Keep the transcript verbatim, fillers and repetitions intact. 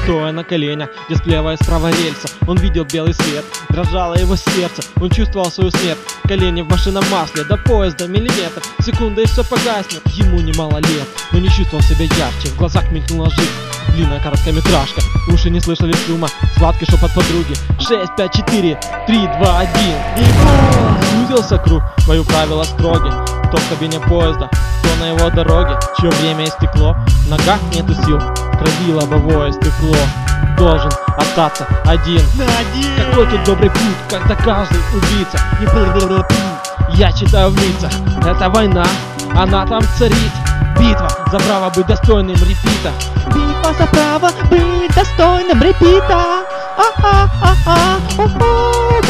стоя на коленях, где слева и справа рельса. Он видел белый свет, дрожало его сердце, он чувствовал свою смерть. Колени в машинном масле, до поезда миллиметр, секунда и все погаснет. Ему немало лет, но не чувствовал себя ярче, в глазах мелькнула жизнь. Длинная короткометражка, уши не слышали шума, сладкий шепот подруги. Шесть, пять, четыре, три, два, один. И бум! Сузился круг, мои правила строги. Кто в кабине поезда, кто на его дороге, чье время истекло, в ногах нету сил, в крови лобовое стекло. Должен остаться один. один. Какой тут добрый путь, когда каждый убийца. Я читаю в лицах, это война, она там царит. Битва за право быть достойным репита. Битва за право быть достойным репита. А-а-а-а, о-о.